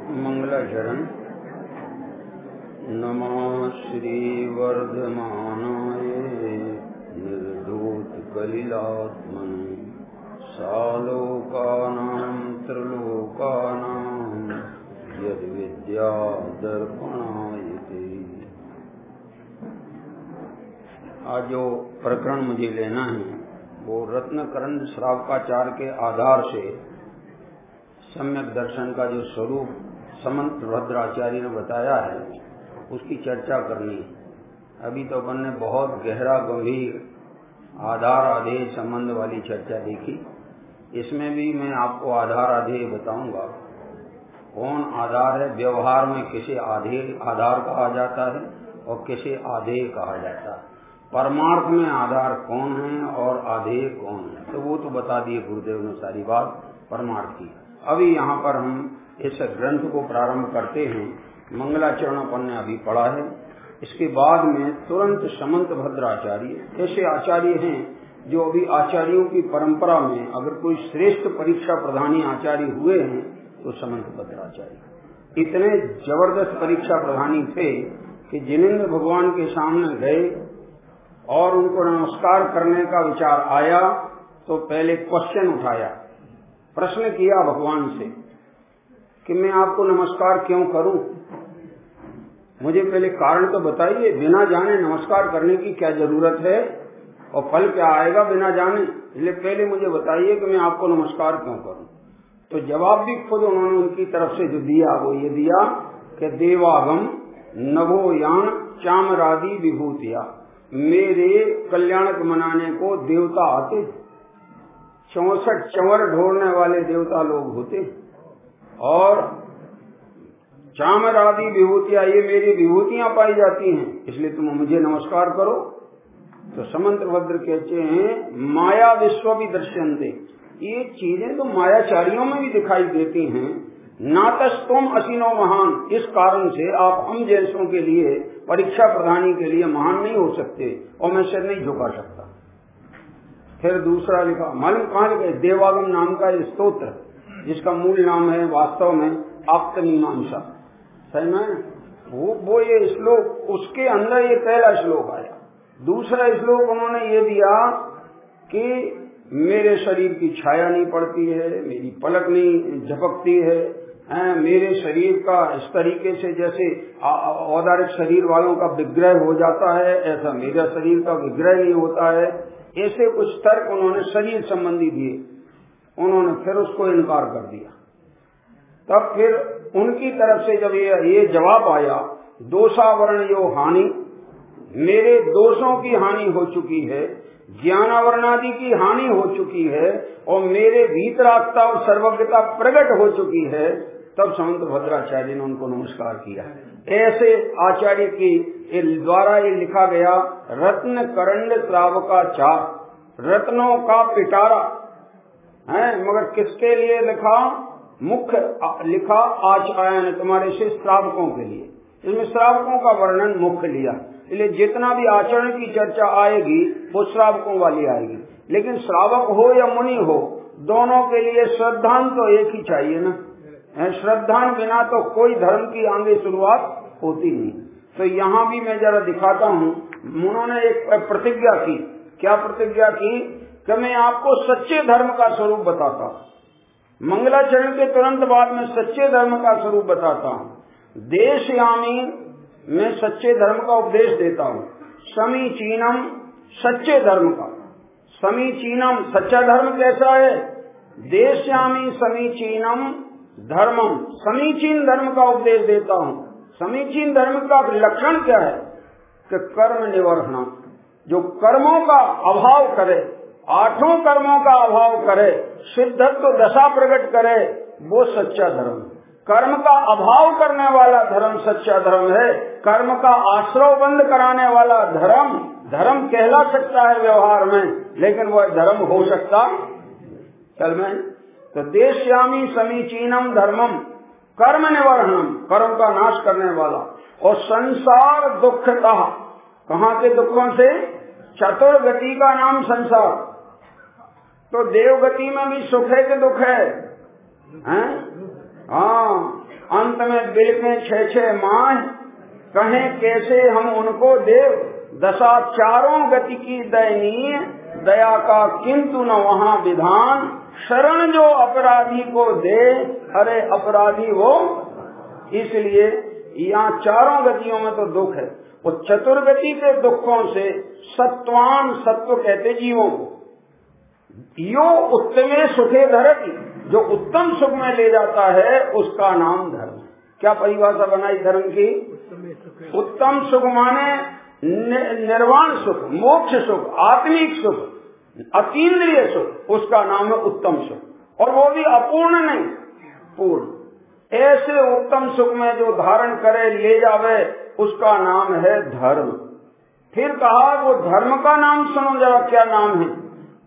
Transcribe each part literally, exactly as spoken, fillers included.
मंगलाचरण। नमः श्री वर्धमानाय निर्धूत कलिलात्मने सालोकानां त्रिलोकानां यद्विद्या दर्पणायते। आज जो प्रकरण मुझे लेना है वो रत्नकरंद श्रावकाचार्य के आधार से सम्यक दर्शन का जो स्वरूप समंत भद्राचार्य ने बताया है उसकी चर्चा करनी है। अभी तो अपन ने बहुत गहरा गंभीर आधार आधेय संबंध वाली चर्चा देखी। इसमें भी मैं आपको आधार आधेय बताऊंगा। कौन आधार है, व्यवहार में किसे आधेय आधार कहा जाता है और किसे आधेय कहा जाता है। परमार्थ में आधार कौन है और आधेय कौन है, तो वो तो बता दिए गुरुदेव ने सारी बात परमार्थ की। अभी यहाँ पर हम इस ग्रंथ को प्रारंभ करते हैं। मंगलाचरण अपन ने अभी पढ़ा है। इसके बाद में तुरंत समंत भद्राचार्य ऐसे आचार्य हैं जो अभी आचार्यों की परंपरा में अगर कोई श्रेष्ठ परीक्षा प्रधानी आचार्य हुए हैं तो समंत भद्राचार्य इतने जबरदस्त परीक्षा प्रधानी थे कि जिनेंद्र भगवान के सामने गए और उनको नमस्कार करने का विचार आया तो पहले क्वेश्चन उठाया, प्रश्न किया भगवान से कि मैं आपको नमस्कार क्यों करूं, मुझे पहले कारण तो बताइए। बिना जाने नमस्कार करने की क्या जरूरत है और फल क्या आएगा बिना जाने, इसलिए पहले मुझे बताइए कि मैं आपको नमस्कार क्यों करूं। तो जवाब भी खुद उन्होंने उनकी तरफ से जो दिया वो ये दिया कि देवागम नभो यान चामरादि विभूतिया, मेरे कल्याणक मनाने को देवता आते, चौसठ चंवर ढोरने वाले देवता लोग होते और चामर आदि विभूतियां, ये मेरी विभूतियां पाई जाती हैं, इसलिए तुम मुझे नमस्कार करो। तो समंत भद्र कहते हैं माया विश्व भी दर्शनते, ये चीजें तो मायाचारियों में भी दिखाई देती हैं। नातस तुम असीनो महान, इस कारण से आप हम जैसों के लिए परीक्षा प्रधानी के लिए महान नहीं हो सकते और मैं सिर नहीं झुका सकता। फिर दूसरा लिखा, मालूम कहाँ लिखा, देवागम नाम का स्तोत्र जिसका मूल नाम है वास्तव में आप्त मीमांसा, सही में वो वो ये श्लोक, उसके अंदर ये पहला श्लोक आया। दूसरा श्लोक उन्होंने ये दिया कि मेरे शरीर की छाया नहीं पड़ती है, मेरी पलक नहीं झपकती है, मेरे शरीर का इस तरीके से जैसे औदारिक शरीर वालों का विग्रह हो जाता है ऐसा मेरा शरीर का विग्रह नहीं होता है। ऐसे कुछ तर्क उन्होंने शरीर संबंधी दिए, उन्होंने फिर उसको इनकार कर दिया। तब फिर उनकी तरफ से जब ये, ये जवाब आया, दोषावरण यो हानि, मेरे दोषों की हानि हो चुकी है, ज्ञानावरणादि की हानि हो चुकी है और मेरे भीतरात्ता और सर्वज्ञता प्रकट हो चुकी है। तब समंत भद्राचार्य ने उनको नमस्कार किया। ऐसे आचार्य की द्वारा ये लिखा गया रत्न करंड श्रावकाचार, रत्नों का पिटारा है, मगर किसके लिए लिखा, मुख्य लिखा आचार्य तुम्हारे से श्रावकों के लिए। इसमें श्रावकों का वर्णन मुख्य लिया, इसलिए जितना भी आचरण की चर्चा आएगी वो श्रावकों वाली आएगी। लेकिन श्रावक हो या मुनि हो, दोनों के लिए श्रद्धान तो एक ही चाहिए ना, श्रद्धान बिना तो कोई धर्म की आगे शुरुआत होती नहीं। तो यहाँ भी मैं जरा दिखाता हूँ, उन्होंने एक प्रतिज्ञा की। क्या प्रतिज्ञा की कि मैं आपको सच्चे धर्म का स्वरूप बताता हूँ। मंगलाचरण के तुरंत बाद में सच्चे धर्म का स्वरूप बताता हूँ। देशयामी, मैं सच्चे धर्म का उपदेश देता हूँ। समीचीनम, सच्चे धर्म का, समीचीनम सच्चा धर्म कैसा है, देशयामी समीचीनम धर्मम, समीचीन धर्म का उपदेश देता हूँ। समीचीन धर्म का लक्षण क्या है कि कर्म निवर्हणा, जो कर्मों का अभाव करे, आठों कर्मों का अभाव करे, सिद्धत्व दशा प्रकट करे, वो सच्चा धर्म। कर्म का अभाव करने वाला धर्म सच्चा धर्म है। कर्म का आश्रय बंद कराने वाला धर्म धर्म कहला सकता है व्यवहार में, लेकिन वह धर्म हो सकता चल में। तो देशयामी समीचीनम धर्मम कर्म निवर्हणम, कर्म का नाश करने वाला, और संसार दुखता, कहाँ के दुखों से, चतुर्गति का नाम संसार। तो देवगति में भी सुख है कि दुख है, हैं? हाँ, अंत में बिलकें छह छह माह, कहें कैसे हम उनको देव, दशा चारों गति की दयनीय, दया का किंतु न वहाँ विधान, शरण जो अपराधी को दे, अरे अपराधी वो। इसलिए यहाँ चारों गतियों में तो दुख है, वो चतुर्गति के दुखों से सत्वान, सत्व कहते जीवों को, यो उत्तमे सुखे धरती, जो उत्तम सुख में ले जाता है उसका नाम धर्म। क्या परिभाषा बनाई धर्म की? उत्तम सुख माने निर्वाण सुख, मोक्ष सुख, आत्मिक सुख, अतीन्द्रिय सुख, उसका नाम है उत्तम सुख। और वो भी अपूर्ण नहीं, पूर्ण। ऐसे उत्तम सुख में जो धारण करे, ले जावे, उसका नाम है धर्म। फिर कहा वो धर्म का नाम सुनो जरा, क्या नाम है?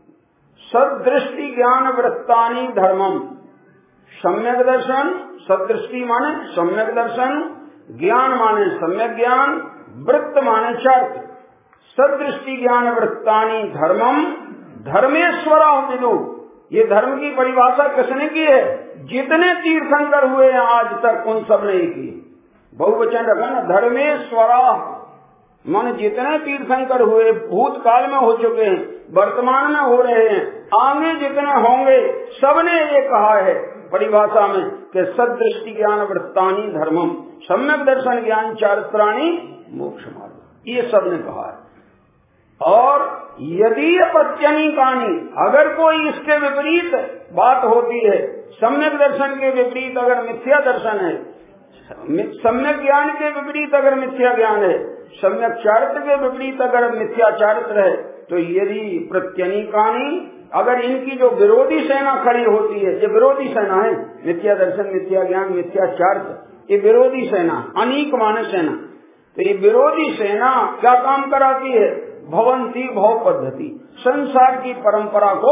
सदृष्टि ज्ञान वृत्तानि धर्मम। सम्यक दर्शन, सदृष्टि माने सम्यक दर्शन, ज्ञान माने सम्यक ज्ञान, वृत्त माने चर्त। सदृष्टि ज्ञान वृत्तानि धर्मम धर्मेश्वरा विदु। ये धर्म की परिभाषा किसने की है? जितने तीर्थंकर हुए हैं आज तक, उन सब ने की। बहुवचन रखा ना, धर्मेश्वरा माने जितने तीर्थंकर हुए, भूतकाल में हो चुके हैं, वर्तमान में हो रहे हैं, आगे जितने होंगे, सबने ये कहा है परिभाषा में कि सदृष्टि ज्ञान वृत्तानि धर्मम, सम्यक दर्शन ज्ञान चारित्राणि मोक्ष मार्ग, ये सबने कहा है। और यदि पत्यनिकानी, अगर कोई इसके विपरीत बात होती है, सम्यक दर्शन के विपरीत अगर मिथ्या दर्शन है, सम्यक ज्ञान के विपरीत अगर मिथ्या ज्ञान है, सम्यक चारित्र के विपरीत अगर मिथ्या चारित्र है, तो यदि प्रत्यनिकानी, अगर इनकी जो विरोधी सेना खड़ी होती है, ये विरोधी सेना है, मिथ्या दर्शन, मिथ्या ज्ञान, मिथ्या चारित्र, ये विरोधी सेना, अनीक माने सेना। तो ये विरोधी सेना क्या काम कराती है? भवंती भव पद्धति, संसार की परंपरा को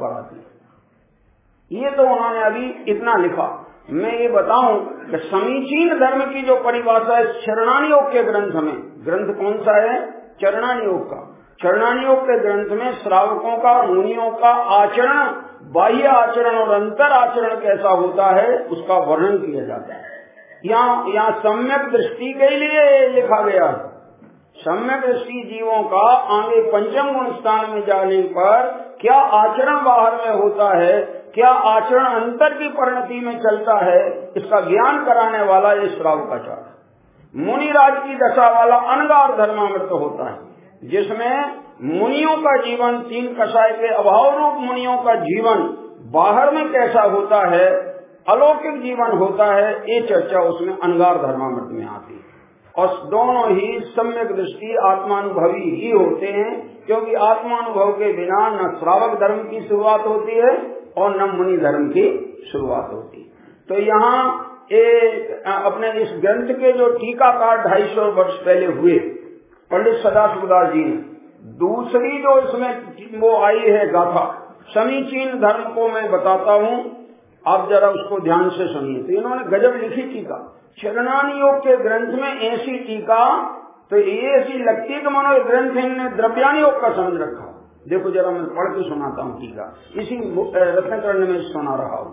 बढ़ाती। ये तो उन्होंने अभी इतना लिखा। मैं ये बताऊं कि समीचीन धर्म की जो परिभाषा है चरणानी योग के ग्रंथ में, ग्रंथ कौन सा है? चरणानी योग का। चरणानी योग के ग्रंथ में श्रावकों का, मुनियों का आचरण, बाह्य आचरण और अंतर आचरण कैसा होता है, उसका वर्णन किया जाता है। यहाँ यहाँ सम्यक दृष्टि के लिए लिखा गया है। सम्यक दृष्टि जीवों का आगे पंचम गुण स्थान में जाने पर क्या आचरण बाहर में होता है, क्या आचरण अंतर की परिणति में चलता है, इसका ज्ञान कराने वाला ये श्रावकाचार्य। मुनिराज की दशा वाला अनगार धर्मामृत होता है, जिसमें मुनियों का जीवन, तीन कषाय के अभाव रूप मुनियों का जीवन बाहर में कैसा होता है, अलौकिक जीवन होता है, ये चर्चा उसमें अनगार धर्मामृत में आती है। और दोनों ही सम्यक दृष्टि आत्मानुभवी ही होते हैं, क्योंकि आत्मानुभव के बिना न श्रावक धर्म की शुरुआत होती है और न मुनि धर्म की शुरुआत होती है। तो यहाँ एक अपने इस ग्रंथ के जो टीकाकार ढाई सौ वर्ष पहले हुए पंडित सदाशिवदास जी ने, दूसरी जो इसमें वो आई है गाथा, समीचीन धर्म को मैं बताता हूँ, आप जरा उसको ध्यान से सुनिए। तो इन्होंने गजब लिखी टीका, चरणानी योग के ग्रंथ में ऐसी टीका तो ये ऐसी लगती है कि मानो ग्रंथ इनने द्रव्यानी योग का समझ रखा। देखो जरा मैं पढ़ के सुनाता हूँ टीका, इसी रत्नकर्ण में सुना रहा हूँ।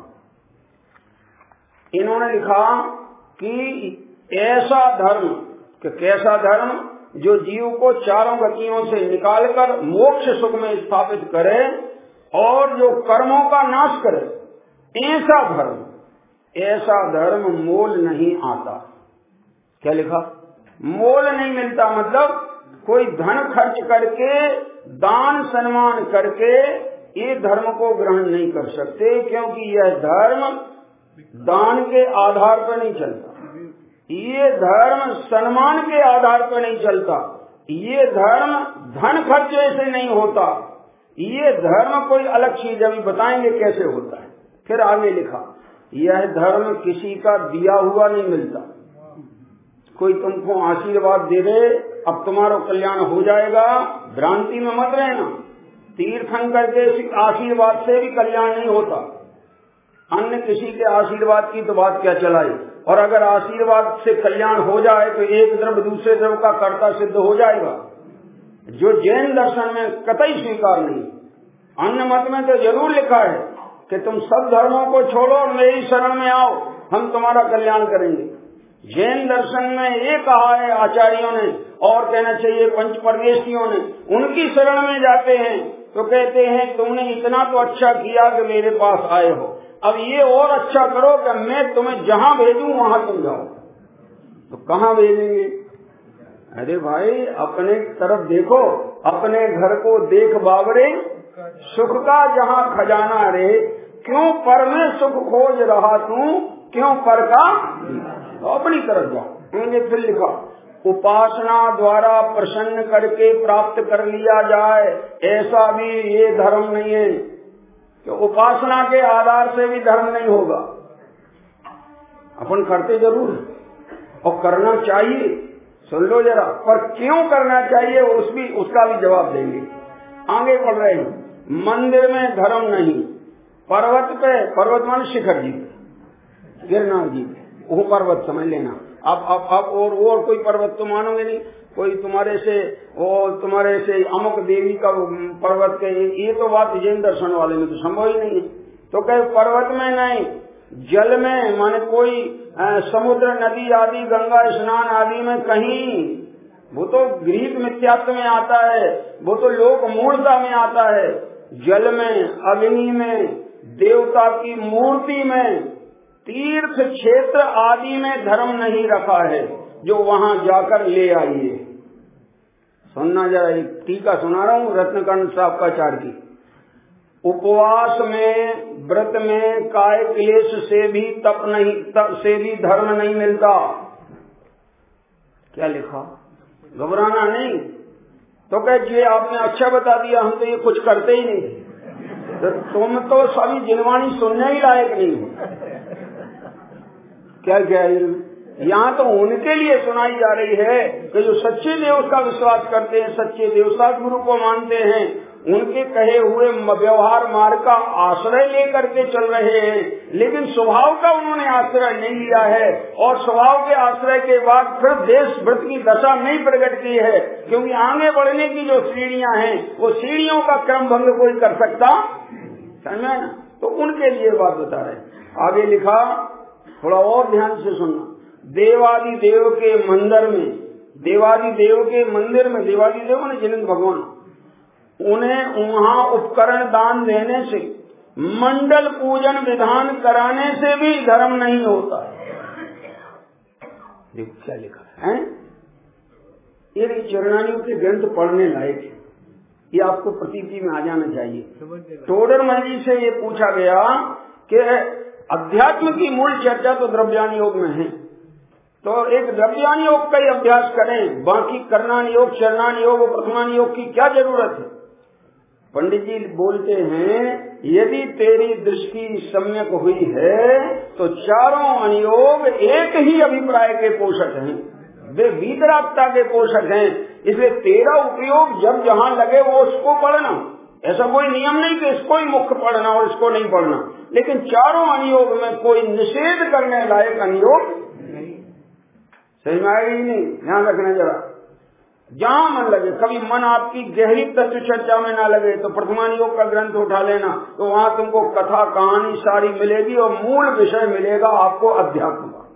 इन्होंने लिखा कि ऐसा धर्म, कि कैसा धर्म जो जीव को चारों गतियों से निकालकर मोक्ष सुख में स्थापित करे और जो कर्मों का नाश करे, ऐसा धर्म, ऐसा धर्म मोल नहीं आता। क्या लिखा? मोल नहीं मिलता, मतलब कोई धन खर्च करके, दान सम्मान करके ये धर्म को ग्रहण नहीं कर सकते, क्योंकि यह धर्म दान के आधार पर नहीं चलता, ये धर्म सम्मान के आधार पर नहीं चलता, ये धर्म धन खर्चे से नहीं होता, ये धर्म कोई अलग चीज, अभी बताएंगे कैसे होता है। फिर आगे लिखा, यह धर्म किसी का दिया हुआ नहीं मिलता। कोई तुमको आशीर्वाद दे दे, अब तुम्हारा कल्याण हो जाएगा, भ्रांति में मत रहना। तीर्थंकर के आशीर्वाद से भी कल्याण नहीं होता, अन्य किसी के आशीर्वाद की तो बात क्या चलाई। और अगर आशीर्वाद से कल्याण हो जाए तो एक द्रव्य दूसरे द्रव्य का कर्ता सिद्ध हो जाएगा, जो जैन दर्शन में कतई स्वीकार नहीं। अन्य मत में तो जरूर लिखा है कि तुम सब धर्मों को छोड़ो और मेरी शरण में आओ, हम तुम्हारा कल्याण करेंगे। जैन दर्शन में ये कहा है आचार्यों ने, और कहना चाहिए पंच परदेशियों ने, उनकी शरण में जाते हैं तो कहते हैं तुमने इतना तो अच्छा किया कि मेरे पास आए हो, अब ये और अच्छा करो कि मैं तुम्हें जहां भेजूं वहां तुम जाओ। तो कहाँ भेजेंगे? अरे भाई अपने तरफ देखो, अपने घर को देख बाबरे, सुख का जहाँ खजाना रे, क्यों पर में सुख खोज रहा तू, क्यों पर का? तो अपनी तरफ जाओ। उन्हें फिर लिखा, उपासना द्वारा प्रसन्न करके प्राप्त कर लिया जाए, ऐसा भी ये धर्म नहीं है कि उपासना के आधार से भी धर्म नहीं होगा। अपन करते जरूर और करना चाहिए, सुन लो जरा, पर क्यों करना चाहिए उस भी उसका भी जवाब देंगे। आगे बढ़ रहे हैं, मंदिर में धर्म नहीं, पर्वत पे, पर्वत मान शिखर जी, गिरनार जी, वो पर्वत समझ लेना। अब अब अब और और कोई पर्वत तो मानोगे नहीं, कोई तुम्हारे से वो तुम्हारे से अमुक देवी का पर्वत के, ये तो बात जैन दर्शन वाले में तो संभव ही नहीं है। तो कहे पर्वत में नहीं, जल में, माने कोई आ, समुद्र, नदी आदि, गंगा स्नान आदि में कहीं, वो तो ग्रीक मिथ्यात्व में आता है, वो तो लोक मूर्ता में आता है। जल में, अग्नि में, देवता की मूर्ति में, तीर्थ क्षेत्र आदि में धर्म नहीं रखा है, जो वहां जाकर ले आइए। सुनना जरा, एक टीका सुना रहा हूँ रत्नकर्ण साहबाचार्य की। उपवास में, व्रत में काय क्लेश से भी तप नहीं, तप से भी धर्म नहीं मिलता। क्या लिखा? घबराना नहीं। तो कहे आपने अच्छा बता दिया, हम तो ये कुछ करते ही नहीं, तो तुम तो सभी जिनवाणी सुनने ही लायक नहीं हो। क्या क्या यहाँ तो उनके लिए सुनाई जा रही है कि जो सच्चे देव का विश्वास करते हैं, सच्चे देवता गुरु को मानते हैं, उनके कहे हुए व्यवहार मार्ग का आश्रय लेकर के चल रहे हैं, लेकिन स्वभाव का उन्होंने आश्रय नहीं लिया है, और स्वभाव के आश्रय के बाद फिर देश व्रत की दशा नहीं प्रकट की है, क्योंकि आगे बढ़ने की जो सीढ़ियां हैं वो सीढ़ियों का क्रम भंग कोई कर सकता समझे ना। तो उनके लिए बात बता रहे। आगे लिखा, थोड़ा और ध्यान से सुनना। देवादि देव के मंदिर में, देवादि देव के मंदिर में, देवादि देव ने जिन भगवान, उन्हें वहाँ उपकरण दान देने से, मंडल पूजन विधान कराने से भी धर्म नहीं होता है। देखो क्या लिखा है, ये चरणानियों के ग्रंथ पढ़ने लायक है, ये आपको प्रतीति में आ जाना चाहिए। टोडरमल जी से ये पूछा गया कि अध्यात्म की मूल चर्चा तो द्रव्यान योग में है, तो एक द्रव्यान योग का ही अभ्यास करें, बाकी करणान योग, चरणान योग, प्रथमान योग की क्या जरूरत है। पंडित जी बोलते हैं, यदि तेरी दृष्टि सम्यक हुई है तो चारों अनुयोग एक ही अभिप्राय के पोषक हैं, वे वीतरागता के पोषक हैं, इसलिए तेरा उपयोग जब जहाँ लगे वो उसको पढ़ना। ऐसा कोई नियम नहीं कि इसको ही मुख्य पढ़ना और इसको नहीं पढ़ना, लेकिन चारों अनुयोग में कोई निषेध करने लायक अनुयोग नहीं। सही में आएगी नहीं, ध्यान रखना जरा। जहाँ मन लगे, कभी मन आपकी गहरी तत्व चर्चा में ना लगे तो प्रथमान योग का ग्रंथ उठा लेना, तो वहाँ तुमको कथा कहानी सारी मिलेगी और मूल विषय मिलेगा आपको अध्यात्म का।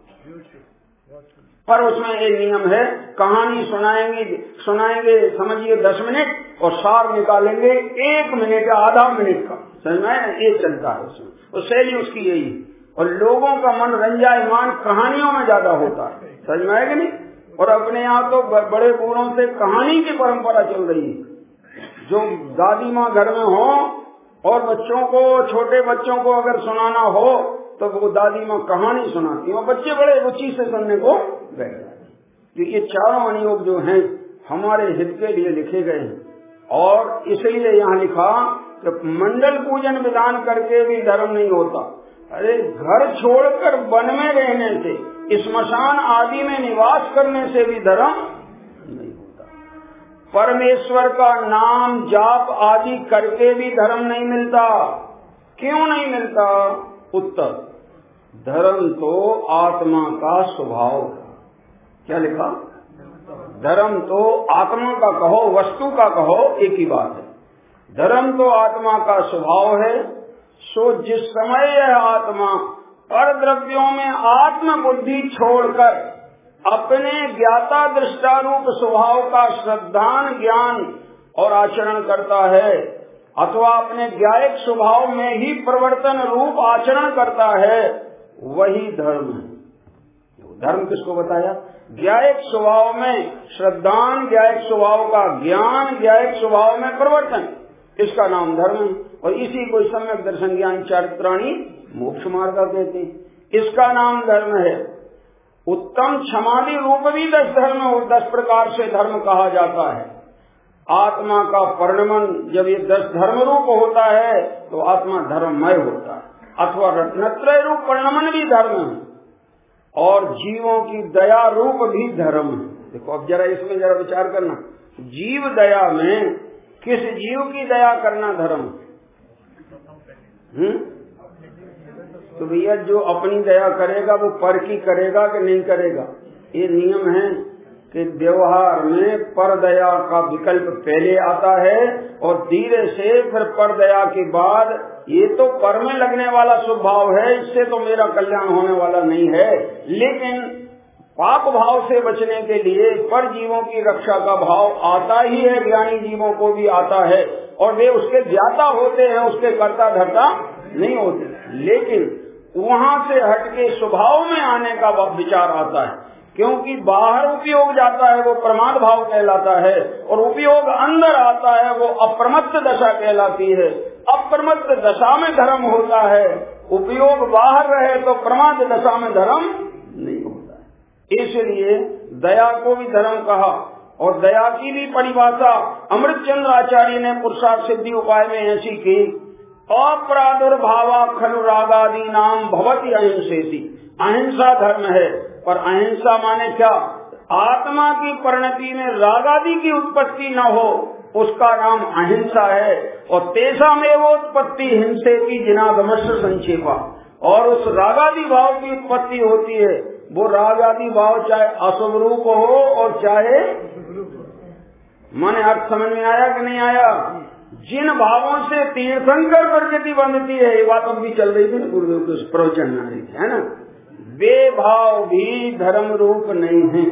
पर उसमें एक नियम है, कहानी सुनाएंगे सुनाएंगे समझिए दस मिनट और सार निकालेंगे एक मिनट या आधा मिनट का, समझ में ये चलता है उसमें, और शैली उसकी यही है। और लोगों का मन रंजायमान कहानियों में ज्यादा होता है, समझ में आएगा नहीं। और अपने यहाँ तो बड़े बूढ़ों से कहानी की परंपरा चल रही है, जो दादी माँ घर में हो और बच्चों को, छोटे बच्चों को अगर सुनाना हो तो वो दादी माँ कहानी सुनाती है, बच्चे बड़े रुचि से सुनने को बैठ जाते। ये चारों अनुयोग जो हैं हमारे हित के लिए लिखे गए हैं, और इसलिए यहाँ लिखा कि मंडल पूजन विधान करके भी धर्म नहीं होता। अरे घर छोड़कर वन में रहने से, स्मशान आदि में निवास करने से भी धर्म नहीं होता। परमेश्वर का नाम जाप आदि करके भी धर्म नहीं मिलता। क्यों नहीं मिलता? उत्तर, धर्म तो आत्मा का स्वभाव। क्या लिखा? धर्म तो आत्मा का कहो, वस्तु का कहो, एक ही बात है। धर्म तो आत्मा का स्वभाव है, सो जिस समय यह आत्मा पर द्रव्यों में आत्म बुद्धि छोड़कर अपने ज्ञाता दृष्टा रूप स्वभाव का श्रद्धान ज्ञान और आचरण करता है, अथवा अपने ज्ञायक स्वभाव में ही प्रवर्तन रूप आचरण करता है, वही धर्म है। धर्म किसको बताया? ज्ञायक स्वभाव में श्रद्धान, ज्ञायक स्वभाव का ज्ञान, ज्ञायक स्वभाव में प्रवर्तन, इसका नाम धर्म है। और इसी को सम्यक दर्शन ज्ञान चारित्राणी मोक्ष मार्ग कहते हैं, इसका नाम धर्म है। उत्तम क्षमादि रूप भी दस धर्म और दस प्रकार से धर्म कहा जाता है। आत्मा का परिणमन जब ये दस धर्म रूप होता है तो आत्मा धर्ममय होता है, अथवा रत्नत्रय रूप परिणमन भी धर्म है, और जीवों की दया रूप भी धर्म है। देखो अब जरा इसमें जरा विचार करना, जीव दया में किस जीव की दया करना धर्म? हम्म तो भैया जो अपनी दया करेगा वो पर की करेगा कि नहीं करेगा? ये नियम है कि व्यवहार में पर दया का विकल्प पहले आता है और धीरे से फिर पर दया के बाद ये तो पर में लगने वाला स्वभाव है, इससे तो मेरा कल्याण होने वाला नहीं है, लेकिन पाप भाव से बचने के लिए पर जीवों की रक्षा का भाव आता ही है, ज्ञानी जीवों को भी आता है, और वे उसके ज्ञाता होते हैं, उसके कर्ता धर्ता नहीं होते। लेकिन वहाँ से हटके स्वभाव में आने का विचार आता है, क्योंकि बाहर उपयोग जाता है वो प्रमाद भाव कहलाता है, और उपयोग अंदर आता है वो अप्रमत्त दशा कहलाती है। अप्रमत्त दशा में धर्म होता है, उपयोग बाहर रहे तो प्रमाद दशा में धर्म नहीं होता है। इसलिए दया को भी धर्म कहा, और दया की भी परिभाषा अमृत चंद्र आचार्य ने पुरुषार्थ सिद्धि उपाय में ऐसी की, अप्रादुर्भावा खलु रागादि नाम भवति अहिंसेति। अहिंसा धर्म है, पर अहिंसा माने क्या? आत्मा की परिणति में रागादि की उत्पत्ति न हो, उसका नाम अहिंसा है। और तेषा में वो उत्पत्ति हिंसे की जिनागमश संक्षेपा, और उस रागादि भाव की उत्पत्ति होती है, वो रागादि भाव चाहे अशुभ रूप हो और चाहे, माने अर्थ समझ में आया कि नहीं आया? जिन भावों से तीर्थंकर प्रकृति बनती है, ये बात अब भी चल रही थी ना, गुरुदेव के प्रवचन में आ रही थी, है ना, वे भाव भी धर्म रूप नहीं है।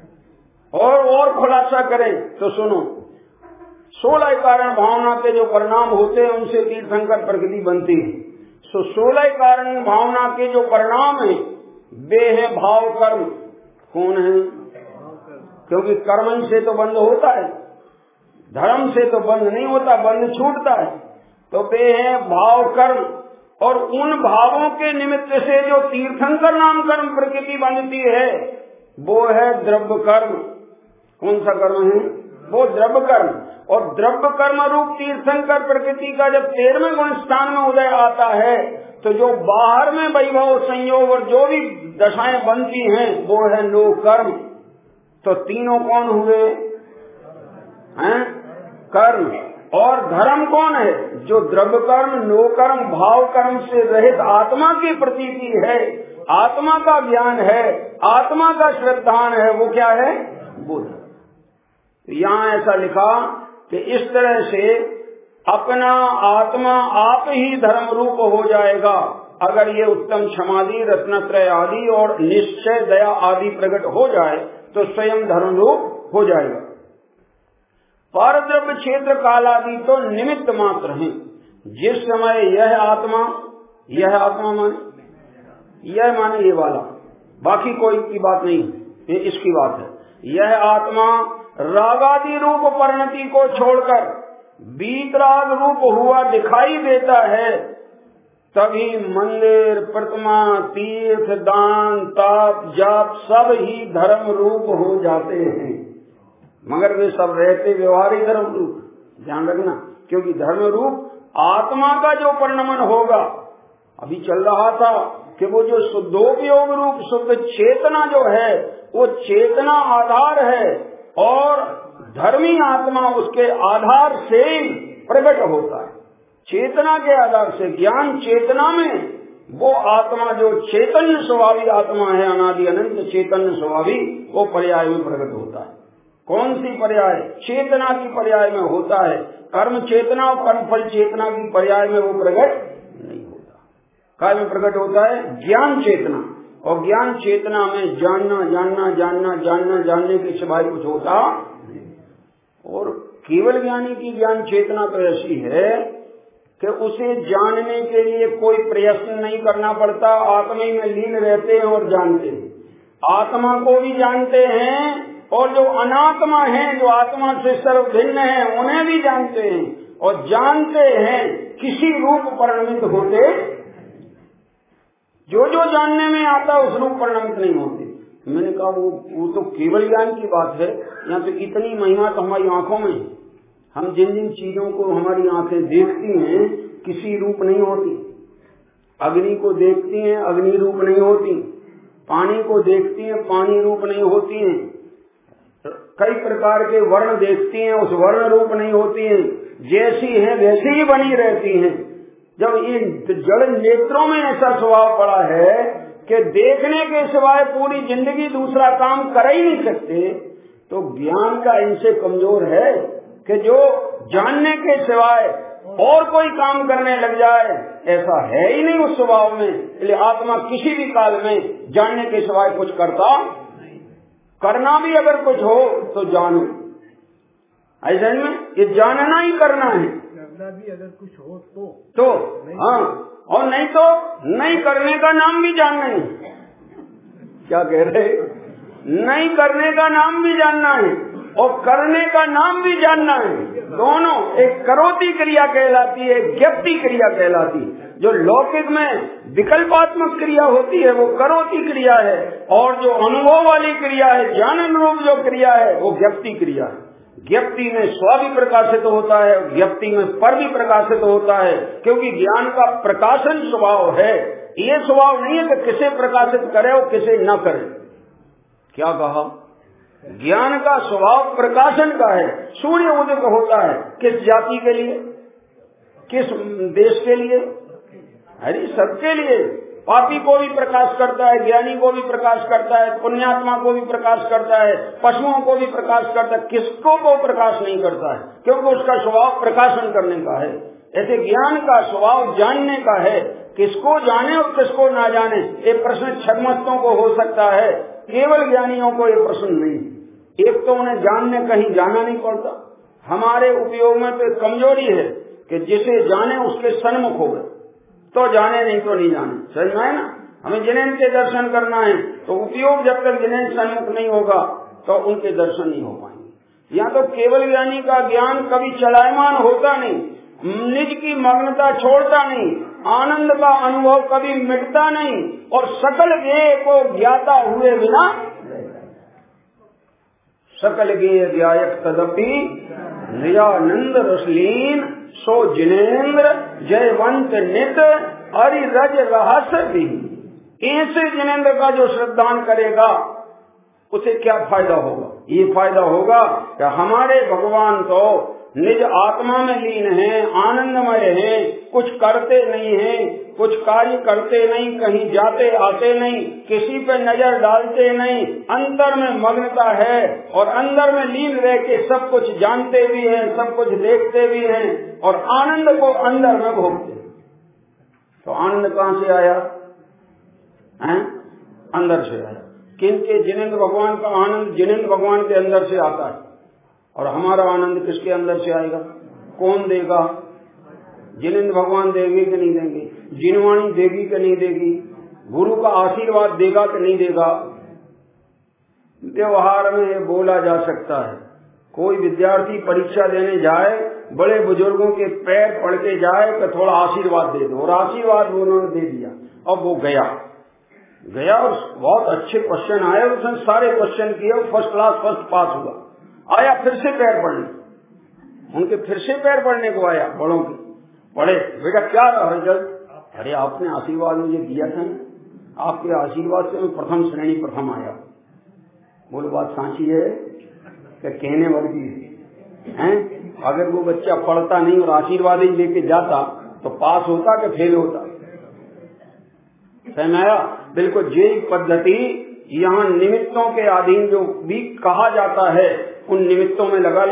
और और खुलासा करें तो सुनो, सोलह कारण भावना के जो परिणाम होते हैं उनसे तीर्थंकर प्रकृति बनती है। सो सोलह कारण भावना के जो परिणाम है वे है भाव कर्म। कौन है? क्योंकि कर्म से तो बंद होता है, धर्म से तो बंद नहीं होता, बंद छूटता है। तो वे है भाव कर्म, और उन भावों के निमित्त से जो तीर्थंकर नाम कर्म प्रकृति बनती है वो है द्रव्य कर्म। कौन सा कर्म है? वो द्रव्य कर्म। और द्रव्य कर्म रूप तीर्थंकर प्रकृति का जब तेरहवें गुण स्थान में उदय आता है तो जो बाहर में वैभव संयोग और जो भी दशाएं बनती हैं वो है नो कर्म। तो तीनों कौन हुए हैं? कर्म। और धर्म कौन है? जो द्रव्य कर्म, नो कर्म, भाव कर्म से रहित आत्मा की प्रतीति है, आत्मा का ज्ञान है, आत्मा का श्रद्धान है, वो क्या है? बुद्ध। यहाँ ऐसा लिखा कि इस तरह से अपना आत्मा आप ही धर्म रूप हो जाएगा अगर ये उत्तम क्षमादि, रत्नत्रय आदि और निश्चय दया आदि प्रकट हो जाए तो स्वयं धर्म रूप हो जाएगा। पर द्रव्य क्षेत्र काल आदि तो निमित्त मात्र हैं। जिस समय यह आत्मा, यह आत्मा माने यह माने ये वाला, बाकी कोई की बात नहीं, ये इसकी बात है। यह आत्मा रागादि रूप परिणति को छोड़कर वीतराग रूप हुआ दिखाई देता है, तभी मंदिर, प्रतिमा, तीर्थ, दान, ताप, जाप सब ही धर्म रूप हो जाते हैं, मगर वे सब रहते व्यवहारिक धर्म रूप। ध्यान रखना, क्योंकि धर्म रूप आत्मा का जो परिणमन होगा, अभी चल रहा था कि वो जो शुद्धोपयोग रूप शुद्ध चेतना जो है वो चेतना आधार है, और धर्मी आत्मा उसके आधार से प्रकट होता है। चेतना के आधार से, ज्ञान चेतना में वो आत्मा जो चैतन्य स्वभावी आत्मा है, अनादि अनंत चैतन्य स्वभावी, वो पर्याय में प्रकट होता है। कौन सी पर्याय? चेतना की पर्याय में होता है। कर्म चेतना और कर्म फल चेतना की पर्याय में वो प्रकट नहीं होता। काय में प्रकट होता है? ज्ञान चेतना। और ज्ञान चेतना में जानना जानना जानना जानना जानने के सिवाय कुछ होता नहीं। और केवल ज्ञानी की ज्ञान चेतना तो ऐसी है कि उसे जानने के लिए कोई प्रयत्न नहीं करना पड़ता, आत्मा में लीन रहते हैं और जानते हैं। आत्मा को भी जानते हैं और जो अनात्मा है, जो आत्मा से सर्व भिन्न है, उन्हें भी जानते हैं और जानते हैं किसी रूप परिणमित होते। जो जो जानने में आता उस रूप परिणमित नहीं होते। मैंने कहा वो वो तो केवल ज्ञान की बात है। यहाँ तो इतनी महिमा तो हमारी आंखों में, हम जिन जिन चीजों को हमारी आंखें देखती हैं किसी रूप नहीं होती। अग्नि को देखती हैं, अग्नि रूप नहीं होती। पानी को देखती हैं, पानी रूप नहीं होती हैं। कई प्रकार के वर्ण देखती हैं, उस वर्ण रूप नहीं होती हैं। जैसी है वैसी ही बनी रहती हैं। जब इन जड़ नेत्रों में ऐसा स्वभाव पड़ा है कि देखने के सिवाय पूरी जिंदगी दूसरा काम कर ही नहीं सकते, तो ज्ञान का इनसे कमजोर है कि जो जानने के सिवाय और कोई काम करने लग जाए, ऐसा है ही नहीं उस स्वभाव में। इसलिए आत्मा किसी भी काल में जानने के सिवाय कुछ करता नहीं। करना भी अगर कुछ हो तो जानो, ऐसा में ये जानना ही करना है। करना भी अगर कुछ हो तो तो हाँ, और नहीं तो नहीं करने का नाम भी जानना है। क्या कह रहे? नहीं करने का नाम भी जानना है और करने का नाम भी जानना है। दोनों, एक करोति क्रिया कहलाती है, एक ज्ञप्ति क्रिया कहलाती है। जो लौकिक में विकल्पात्मक क्रिया होती है वो करोति क्रिया है, और जो अनुभव वाली क्रिया है, ज्ञान अनुरूप जो क्रिया है, वो ज्ञप्ति क्रिया है। ज्ञप्ति में स्व भी प्रकाशित होता है, ज्ञप्ति में पर भी प्रकाशित होता है, क्योंकि ज्ञान का प्रकाशन स्वभाव है। ये स्वभाव नहीं है कि किसे प्रकाशित करे और किसे न करे। क्या कहा? ज्ञान का स्वभाव प्रकाशन का है। सूर्य उदय होता है किस जाति के लिए, किस देश के लिए? अरे सबके लिए। पापी को भी प्रकाश करता है, ज्ञानी को भी प्रकाश करता है, पुण्यात्मा को भी प्रकाश करता है, पशुओं को भी प्रकाश करता है। किसको वो प्रकाश नहीं करता है? क्योंकि उसका स्वभाव प्रकाशन करने का है। ऐसे ज्ञान का स्वभाव जानने का है। किसको जाने और किसको ना जाने, ये प्रश्न छद्मस्तों को हो सकता है, केवल ज्ञानियों को ये प्रश्न नहीं। एक तो उन्हें जानने कहीं जाना नहीं पड़ता। हमारे उपयोग में तो कमजोरी है कि जिसे जाने उसके सन्मुख हो गए तो जाने, नहीं तो नहीं जाने। सही है ना? हमें जिनेन्द्र के दर्शन करना है तो उपयोग जब तक जिनेन्द्र सन्मुख नहीं होगा तो उनके दर्शन नहीं हो पाएंगे। यहाँ तो केवल ज्ञानी का ज्ञान कभी चलायमान होता नहीं, निज की मग्नता छोड़ता नहीं, आनंद का अनुभव कभी मिटता नहीं, और सकल ज्ञेय को ज्ञाता हुए बिना सकल ज्ञेय ज्ञायक तदपि निजानंद रसलीन सो जिनेन्द्र जयवंत नित हरि रज रहस्य भी। ऐसे जिनेन्द्र का जो श्रद्धान करेगा उसे क्या फायदा होगा? ये फायदा होगा कि हमारे भगवान तो निज आत्मा में लीन हैं, आनंदमय हैं, कुछ करते नहीं हैं, कुछ कार्य करते नहीं, कहीं जाते आते नहीं, किसी पे नजर डालते नहीं, अंदर में मग्नता है और अंदर में लीन रह के सब कुछ जानते भी हैं, सब कुछ देखते भी हैं और आनंद को अंदर में भोगते। तो आनंद कहाँ से आया? हैं? अंदर से आया। किनके? जिनेन्द्र भगवान का आनंद जिनेन्द्र भगवान के अंदर से आता है। और हमारा आनंद किसके अंदर से आएगा? कौन देगा? जिनेन्द्र भगवान देंगे कि नहीं देंगे? जिनवाणी देगी कि नहीं देगी? गुरु का आशीर्वाद देगा कि नहीं देगा? व्यवहार में बोला जा सकता है। कोई विद्यार्थी परीक्षा देने जाए, बड़े बुजुर्गों के पैर पड़ के जाए तो थोड़ा आशीर्वाद दे दो, और आशीर्वाद उन्होंने दे दिया। अब वो गया गया और बहुत अच्छे क्वेश्चन आए, उसने सारे क्वेश्चन किए, फर्स्ट क्लास फर्स्ट पास हुआ। आया फिर से पैर पड़ने, उनके फिर से पैर पड़ने को आया, बड़ों के पढ़े, बेटा क्या रहा रिजल्ट? अरे आपने आशीर्वाद मुझे दिया था, आपके आशीर्वाद से मैं प्रथम श्रेणी प्रथम आया। बोलो बात सांची है क्या? कहने वर्गी है। अगर वो बच्चा पढ़ता नहीं और आशीर्वाद ही लेके जाता तो पास होता कि फेल होता? समझाया? बिल्कुल जे पद्धति यहाँ निमित्तों के अधीन जो भी कहा जाता है उन निमित्तों में लगा लेना।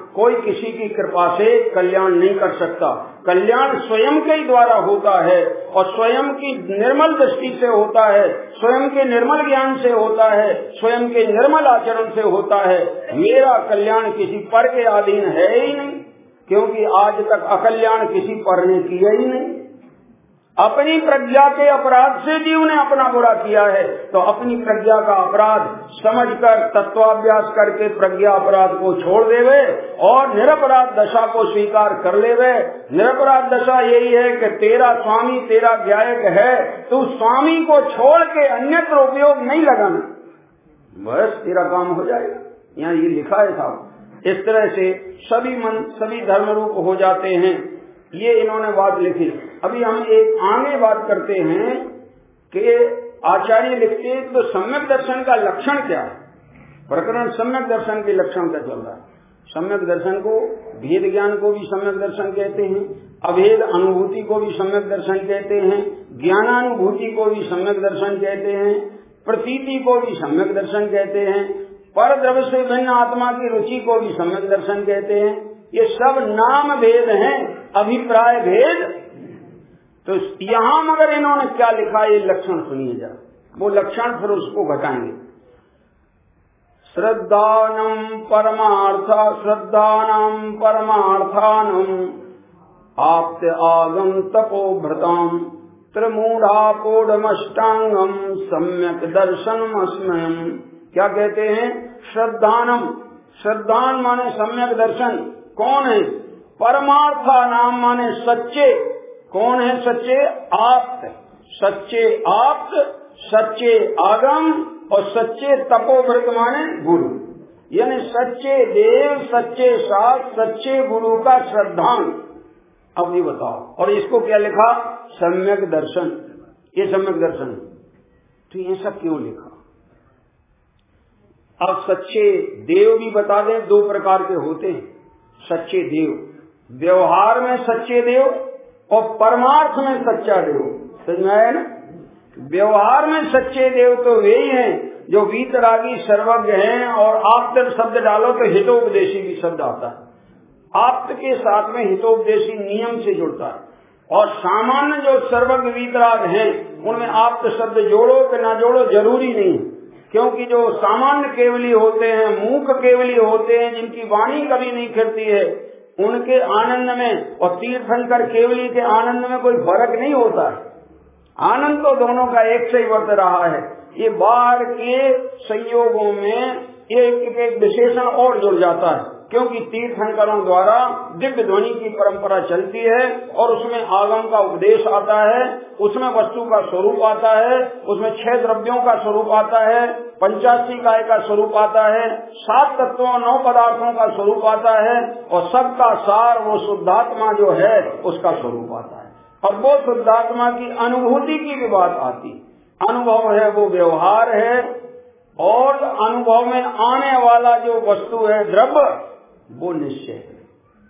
कोई किसी की कृपा से कल्याण नहीं कर सकता। कल्याण स्वयं के ही द्वारा होता है और स्वयं की निर्मल दृष्टि से होता है, स्वयं के निर्मल ज्ञान से होता है, स्वयं के निर्मल आचरण से होता है। मेरा कल्याण किसी पर के अधीन है ही नहीं, क्योंकि आज तक अकल्याण किसी पर ने किया ही नहीं। अपनी प्रज्ञा के अपराध से जीव ने अपना बुरा किया है, तो अपनी प्रज्ञा का अपराध समझकर तत्वाभ्यास करके प्रज्ञा अपराध को छोड़ देवे और निरपराध दशा को स्वीकार कर लेवे। निरपराध दशा यही है कि तेरा स्वामी तेरा ज्ञायक है, तू स्वामी को छोड़ के अन्यत्र उपयोग नहीं लगाना, बस तेरा काम हो जाएगा। यहाँ ये लिखा है साहब। इस तरह से सभी मन सभी धर्म रूप हो जाते हैं। ये इन्होंने बात लिखी। अभी हम एक आगे बात करते हैं कि आचार्य लिखते हैं तो सम्यक दर्शन का लक्षण क्या है। प्रकरण सम्यक दर्शन के लक्षण का चल रहा है। सम्यक दर्शन को भेद ज्ञान को भी सम्यक दर्शन कहते हैं, अभेद अनुभूति को भी सम्यक दर्शन कहते हैं, ज्ञानानुभूति को भी सम्यक दर्शन कहते हैं, प्रतीति को भी सम्यक दर्शन कहते हैं, पर द्रव्य से भिन्न आत्मा की रुचि को भी सम्यक दर्शन कहते हैं। ये सब नाम भेद हैं, अभिप्राय भेद। तो यहाँ मगर इन्होंने क्या लिखा, ये लक्षण सुनिए जा, वो लक्षण फिर उसको घटाएंगे। श्रद्धानम परमार्थ श्रद्धानाम परमार्थानम आप्त आगम तपोभृताम त्रिमूढ़ापोढ़मष्टांगम सम्यक दर्शनम अस्मयम। क्या कहते हैं? श्रद्धानम, श्रद्धान माने सम्यक दर्शन। कौन है? परमार्था नाम माने सच्चे। कौन है सच्चे? आप्त, सच्चे आप्त, सच्चे आगम और सच्चे तपोभृत माने गुरु, यानी सच्चे देव, सच्चे शास्त्र, सच्चे गुरु का श्रद्धान। अब ये बताओ, और इसको क्या लिखा? सम्यक दर्शन। ये सम्यक दर्शन। तो ये सब क्यों लिखा? अब सच्चे देव भी बता दें, दो प्रकार के होते हैं सच्चे देव। व्यवहार में सच्चे देव और परमार्थ में सच्चा देव। समझ में आया ना? व्यवहार में सच्चे देव तो वे ही हैं जो वीतरागी सर्वज्ञ हैं, और आप्त शब्द डालो तो हितोपदेशी भी शब्द आता है। आप्त के साथ में हितोपदेशी नियम से जुड़ता है, और सामान्य जो सर्वज्ञ वीतराग हैं उनमें आप्त शब्द जोड़ो कि ना जोड़ो जरूरी नहीं, क्योंकि जो सामान्य केवली होते हैं, मूक केवली होते हैं, जिनकी वाणी कभी नहीं खिलती है, उनके आनंद में और तीर्थंकर केवली के आनंद में कोई फर्क नहीं होता है। आनंद तो दोनों का एक से ही वर्त रहा है। ये बाढ़ के संयोगों में एक एक विशेषण और जुड़ जाता है, क्योंकि तीर्थंकरों द्वारा दिव्य ध्वनि की परंपरा चलती है और उसमें आगम का उपदेश आता है, उसमें वस्तु का स्वरूप आता है, उसमें छह द्रव्यों का स्वरूप आता है, पंचासी काय का स्वरूप आता है, सात तत्वों नौ पदार्थों का स्वरूप आता है, और सबका सार वो शुद्धात्मा जो है उसका स्वरूप आता है। और वो शुद्धात्मा की अनुभूति की भी बात आती। अनुभव है वो व्यवहार है, और अनुभव में आने वाला जो वस्तु है द्रव्य वो निश्चय है।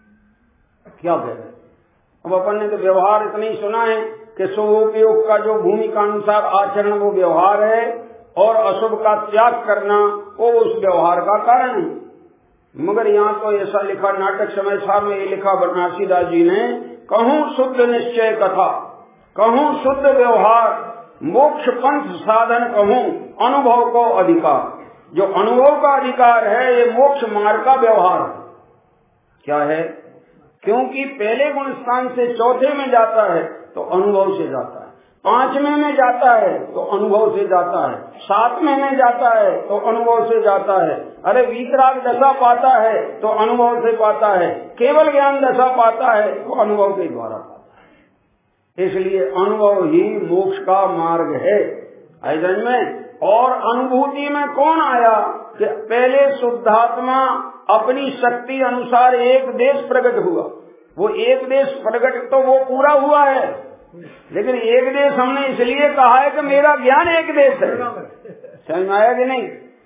क्या कह रहे? अब अपन ने तो व्यवहार इतना ही सुना है कि शुभोपयोग का जो भूमि का अनुसार आचरण वो व्यवहार है, और अशुभ का त्याग करना वो उस व्यवहार का कारण है। मगर यहाँ तो ऐसा लिखा, नाटक समय सार में ये लिखा बनारसी दास जी ने, कहूँ शुद्ध निश्चय कथा, कहूँ शुद्ध व्यवहार, मोक्ष पंथ साधन कहूँ अनुभव को अधिकार। जो अनुभव का अधिकार है ये मोक्ष मार्ग का व्यवहार है। क्या है? क्योंकि पहले गुण स्थान से चौथे में जाता है तो अनुभव से जाता है, पांचवें में जाता है तो अनुभव से जाता है, सातवें में जाता है तो अनुभव से जाता है। अरे वीतराग दशा पाता है तो अनुभव से पाता है, केवल ज्ञान दशा पाता है तो अनुभव के द्वारा पाता है। इसलिए अनुभव ही मोक्ष का मार्ग है। ऐसा में और अनुभूति में कौन आया कि पहले शुद्धात्मा अपनी शक्ति अनुसार एक देश प्रकट हुआ। वो एक देश प्रकट तो वो पूरा हुआ है, लेकिन एक देश हमने इसलिए कहा है कि मेरा ज्ञान एक देश है। समझ में आया कि नहीं?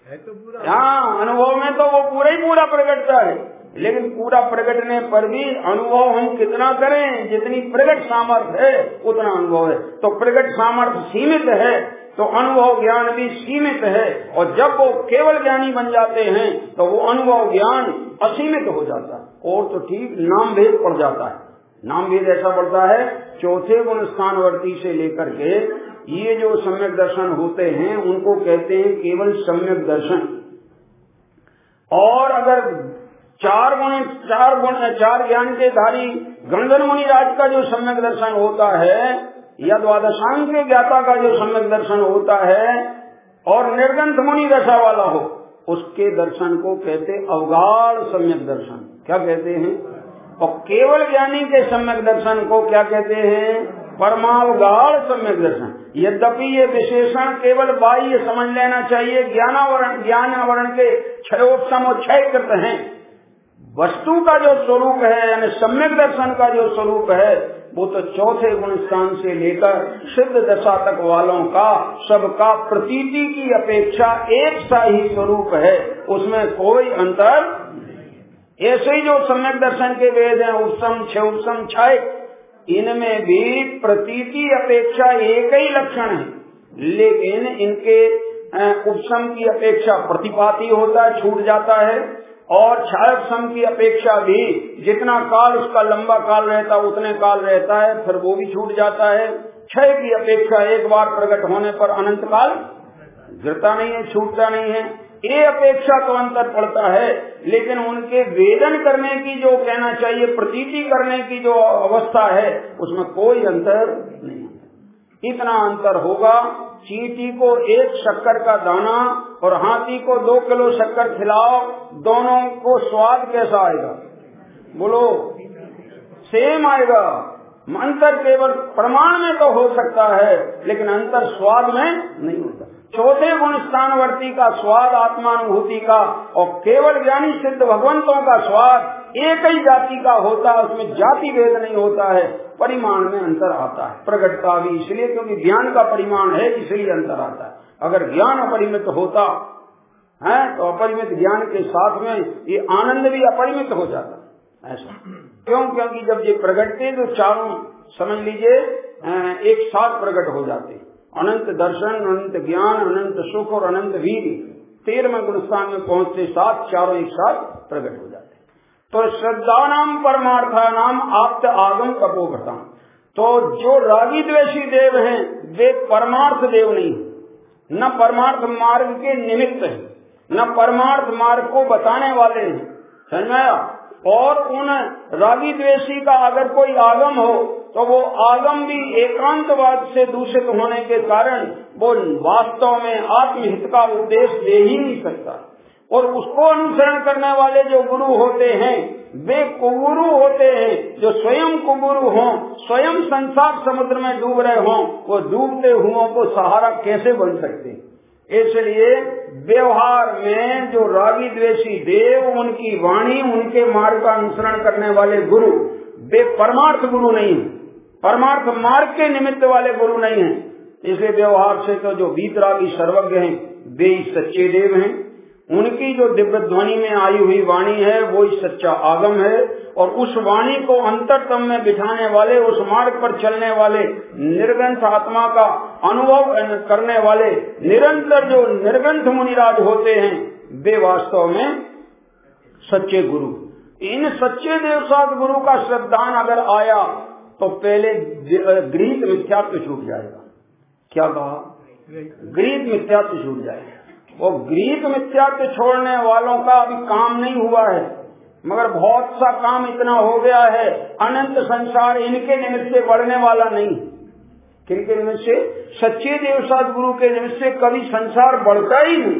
हाँ, अनुभव में तो वो पूरा ही पूरा प्रकटता है, लेकिन पूरा प्रकटने पर भी अनुभव हम कितना करें, जितनी प्रकट सामर्थ्य है उतना अनुभव है। तो प्रकट सामर्थ्य सीमित है, तो अनुभव ज्ञान भी सीमित है, और जब वो केवल ज्ञानी बन जाते हैं तो वो अनुभव ज्ञान असीमित हो जाता है। और तो ठीक नाम भेद पड़ जाता है। नाम भेद ऐसा पड़ता है, चौथे गुण स्थानवर्ती से लेकर के ये जो सम्यक दर्शन होते हैं उनको कहते हैं केवल सम्यक दर्शन। और अगर चार गुण चार गुण चार ज्ञान के धारी गणधर मुनि राज का जो सम्यक दर्शन होता है, या द्वादशांग के ज्ञाता का जो सम्यक दर्शन होता है, और निर्गंथ मुनि दशा वाला हो, उसके दर्शन को कहते अवगाढ़ सम्यक दर्शन। क्या कहते हैं? और केवल ज्ञानी के सम्यक दर्शन को क्या कहते हैं? परमावगाढ़ सम्यक दर्शन। यद्यपि ये विशेषण केवल बाह्य समझ लेना चाहिए, ज्ञानावरण ज्ञानावरण के क्षयोत्समोक्षय कृत हैं। वस्तु का जो स्वरूप है यानी सम्यक दर्शन का जो स्वरूप है वो तो चौथे गुण स्थान से लेकर सिद्ध दशा तक वालों का सबका प्रतीति की अपेक्षा एक सा ही स्वरूप है, उसमें कोई अंतर। ऐसे ही जो सम्यक दर्शन के वेद हैं उपसम छह उपसम छह, इनमें भी प्रतीति अपेक्षा एक ही लक्षण है, लेकिन इनके उपसम की अपेक्षा प्रतिपाती होता है, छूट जाता है, और छायोपसम की अपेक्षा भी जितना काल उसका लंबा काल रहता है उतने काल रहता है, फिर वो भी छूट जाता है। क्षय की अपेक्षा एक बार प्रकट होने पर अनंत काल गिरता नहीं है, छूटता नहीं है। ये अपेक्षा तो अंतर पड़ता है, लेकिन उनके वेदन करने की जो कहना चाहिए प्रतीति करने की जो अवस्था है उसमें कोई अंतर नहीं। इतना अंतर होगा, चींटी को एक शक्कर का दाना और हाथी को दो किलो शक्कर खिलाओ, दोनों को स्वाद कैसा आएगा? बोलो, सेम आएगा। अंतर केवल प्रमाण में तो हो सकता है, लेकिन अंतर स्वाद में नहीं होता। चौथे गुण स्थानवर्ती का स्वाद आत्मानुभूति का और केवल ज्ञानी सिद्ध भगवंतों का स्वाद एक ही जाति का होता है, उसमें जाति भेद नहीं होता है, परिमाण में अंतर आता है। प्रगटता भी इसलिए क्योंकि ज्ञान का परिमाण है, इसलिए अंतर आता है। अगर ज्ञान अपरिमित होता है तो अपरिमित ज्ञान के साथ में ये आनंद भी अपरिमित हो जाता। ऐसा क्यों? क्योंकि जब ये प्रगटते तो चारों समझ लीजिए एक साथ प्रकट हो जाते, अनंत दर्शन, अनंत ज्ञान, अनंत सुख और अनंत वीर तेरहवें गुणस्थान में पहुंचते साथ चारों एक साथ प्रकट हो जाते। तो श्रद्धा नाम परमार्था नाम आप्त आगम कपोघटम। तो जो रागी द्वेषी देव हैं वे परमार्थ देव नहीं, न परमार्थ मार्ग के निमित्त है, न परमार्थ मार्ग को बताने वाले हैं। समझ में आया? और उन रागी द्वेषी का अगर कोई आगम हो तो वो आगम भी एकांतवाद से दूषित होने के कारण वो वास्तव में आत्महित का उपदेश दे ही नहीं सकता। और उसको अनुसरण करने वाले जो गुरु होते हैं वे कुगुरु होते हैं, जो स्वयं कुगुरु हों, स्वयं संसार समुद्र में डूब रहे हों, वो डूबते हुओं को सहारा कैसे बन सकते? इसलिए व्यवहार में जो रागी द्वेषी देव, उनकी वाणी, उनके मार्ग का अनुसरण करने वाले गुरु वे परमार्थ गुरु नहीं है, परमार्थ मार्ग के निमित्त वाले गुरु नहीं है। इसलिए व्यवहार से तो जो वीतरागी सर्वज्ञ हैं वे ही सच्चे देव हैं। उनकी जो दिव्य ध्वनि में आई हुई वाणी है वो ही सच्चा आगम है, और उस वाणी को अंतरतम में बिठाने वाले, उस मार्ग पर चलने वाले, निर्ग्रंथ आत्मा का अनुभव करने वाले निरंतर जो निर्ग्रंथ मुनिराज होते हैं वे वास्तव में सच्चे गुरु। इन सच्चे देवसात गुरु का श्रद्धान अगर आया तो पहले गृहीत मिथ्यात्व छूट जाएगा। क्या कहा? गृहीत मिथ्यात्व छूट जाएगा। वो गृहीत मिथ्यात्व छोड़ने वालों का अभी काम नहीं हुआ है, मगर बहुत सा काम इतना हो गया है, अनंत संसार इनके निमित्त से बढ़ने वाला नहीं। किनके निमित्त से? सच्चे देवसात गुरु के निमित्त से कभी संसार बढ़ता ही नहीं।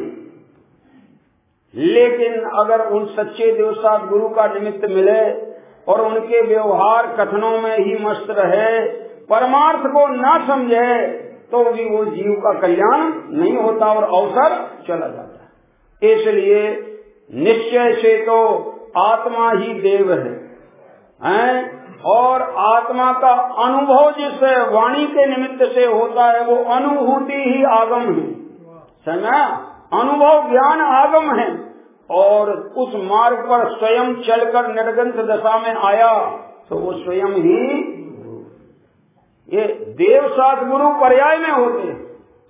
लेकिन अगर उन सच्चे देवसात गुरु का निमित्त मिले और उनके व्यवहार कथनों में ही मस्त रहे, परमार्थ को न समझे, तो भी वो जीव का कल्याण नहीं होता और अवसर चला जाता है। इसलिए निश्चय से तो आत्मा ही देव है, हैं? और आत्मा का अनुभव जिस वाणी के निमित्त से होता है वो अनुभूति ही आगम है। समझा? अनुभव ज्ञान आगम है, और उस मार्ग पर स्वयं चलकर निर्गंथ दशा में आया तो वो स्वयं ही। ये देवसात गुरु पर्याय में होते हैं,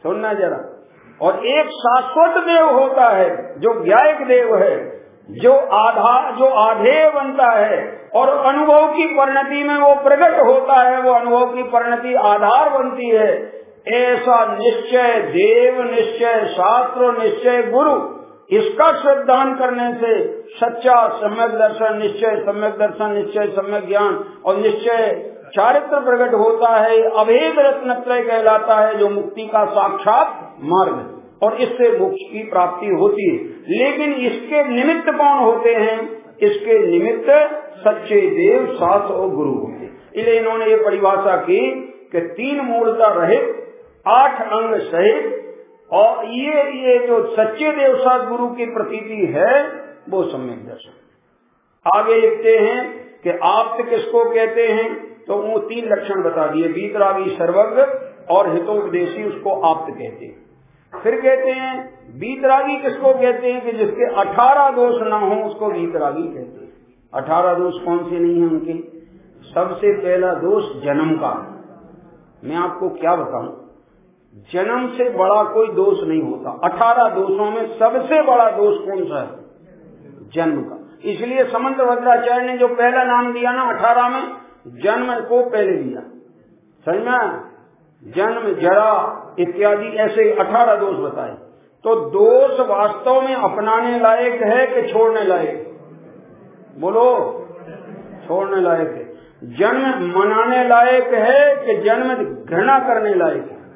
सुनना जरा। और एक शाश्वत देव होता है जो ज्ञायक देव है, जो आधार जो आधेय बनता है और अनुभव की परिणति में वो प्रकट होता है, वो अनुभव की परिणति आधार बनती है। ऐसा निश्चय देव निश्चय शास्त्र निश्चय गुरु, इसका श्रद्धान करने से सच्चा सम्यक दर्शन निश्चय सम्यक दर्शन निश्चय सम्यक ज्ञान और निश्चय चारित्र प्रकट होता है। अभेद रत्नत्रय कहलाता है, जो मुक्ति का साक्षात मार्ग, और इससे मोक्ष की प्राप्ति होती है। लेकिन इसके निमित्त कौन होते हैं? इसके निमित्त सच्चे देव शास्त्र और गुरु होते हैं। इसलिए इन्होंने ये परिभाषा की कि तीन मूलता रहित आठ अंग सहित, और ये ये जो सच्चे देव शास्त्र गुरु की प्रतीति है वो सम्यक दर्शन। आगे लिखते हैं कि आप्त किसको कहते हैं, तो वो तीन लक्षण बता दिए, वीतरागी सर्वज्ञ और हितोपदेशी, उसको आप्त कहते हैं। फिर कहते हैं वीतरागी किसको कहते हैं कि जिसके अठारह दोष ना हो उसको वीतरागी कहते हैं। अठारह दोष कौन से नहीं है उनके? सबसे पहला दोष जन्म का। मैं आपको क्या बताऊं, जन्म से बड़ा कोई दोष नहीं होता। अठारह दोषों में सबसे बड़ा दोष कौन सा है? जन्म का। इसलिए समंत भद्राचार्य ने जो पहला नाम दिया ना अठारह में, जन्म को पहले दिया। समझ में? जन्म जरा इत्यादि ऐसे अठारह दोष बताए। तो दोष वास्तव में अपनाने लायक है कि छोड़ने लायक? बोलो, छोड़ने लायक है। जन्म मनाने लायक है कि जन्म घृणा करने लायक है?